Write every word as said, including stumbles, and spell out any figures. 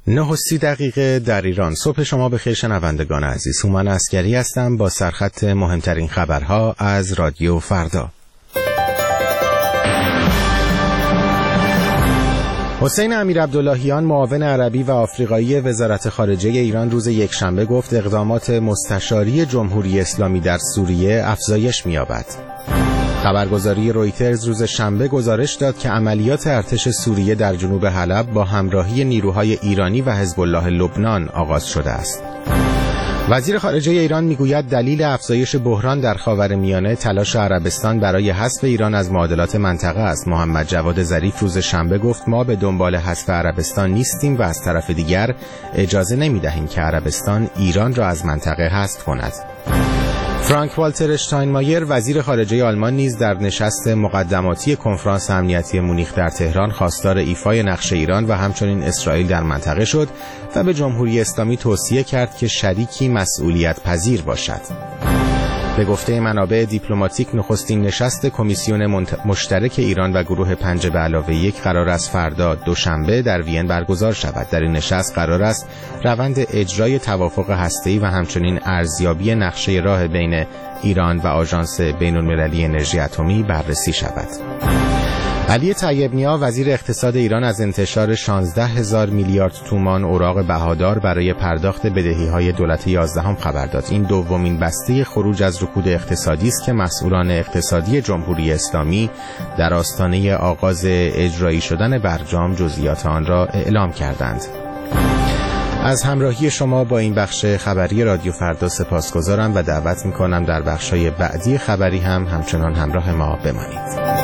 نه و سی دقیقه در ایران. صبح شما بخیر شنوندگان عزیز. هومن عسگری هستم با سرخط مهمترین خبرها از رادیو فردا. حسین امیرعبداللهیان معاون عربی و آفریقایی وزارت خارجه ایران روز یکشنبه گفت اقدامات مستشاری جمهوری اسلامی در سوریه افزایش می‌یابد. خبرگزاری رویترز روز شنبه گزارش داد که عملیات ارتش سوریه در جنوب حلب با همراهی نیروهای ایرانی و حزب الله لبنان آغاز شده است. وزیر خارجه ایران میگوید دلیل افزایش بحران در خاورمیانه تلاش عربستان برای حذف ایران از معادلات منطقه است. محمد جواد ظریف روز شنبه گفت ما به دنبال حذف عربستان نیستیم و از طرف دیگر اجازه نمیدهیم که عربستان ایران را از منطقه حذف کند. فرانک والتر اشتاینمایر وزیر خارجه آلمان نیز در نشست مقدماتی کنفرانس امنیتی مونیخ در تهران خواستار ایفای نقش ایران و همچنین اسرائیل در منطقه شد و به جمهوری اسلامی توصیه کرد که شریکی مسئولیت پذیر باشد. به گفته منابع دیپلماتیک نخستین نشست کمیسیون مشترک ایران و گروه پنج به علاوه یک قرار است فردا دوشنبه در وین برگزار شود. در این نشست قرار است روند اجرای توافق هسته‌ای و همچنین ارزیابی نقشه راه بین ایران و آژانس بین‌المللی انرژی اتمی بررسی شود. علی طیب نیا وزیر اقتصاد ایران از انتشار شانزده هزار میلیارد تومان اوراق بهادار برای پرداخت بدهی‌های دولت یازدهم خبر داد. این دومین بسته خروج از رکود اقتصادی است که مسئولان اقتصادی جمهوری اسلامی در آستانه آغاز اجرایی شدن برجام جزئیات آن را اعلام کردند. از همراهی شما با این بخش خبری رادیو فردا سپاسگزارم و دعوت می‌کنم در بخش‌های بعدی خبری هم همچنان همراه ما بمانید.